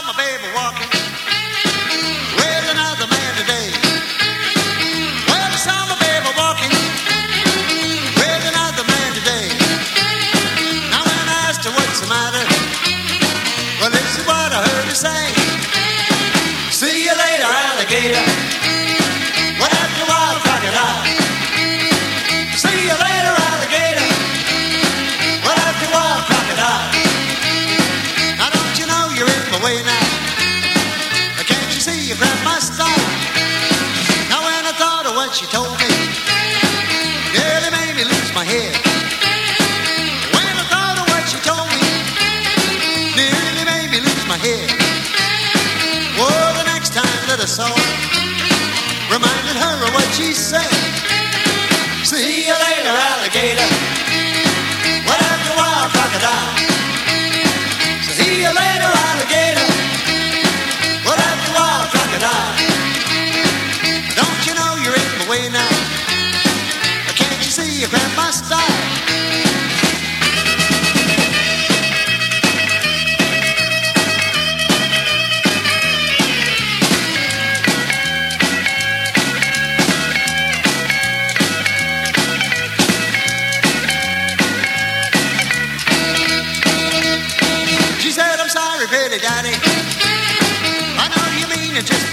my baby walking with another man today. Well, I saw my baby walking with another man today. Now when I asked her what's the matter, well, this is what I heard her say. See you later, alligator. What happened to wild crocodile? See you later, alligator. What happened to wild crocodile? Now don't you know you're in my way now? Can't you see you grabbed my style? Now when I thought of what she told me, nearly made me lose my head. When I thought of what she told me, nearly made me lose my head. Oh, the next time that I saw her, reminded her of what she said. See you later, alligator. What happened to wild crocodile? See you later, alligator. What happened to wild crocodile? Don't you know you're in my way now? Can't you see you grabbed my style? She said, I'm sorry, pretty daddy. I know you mean it just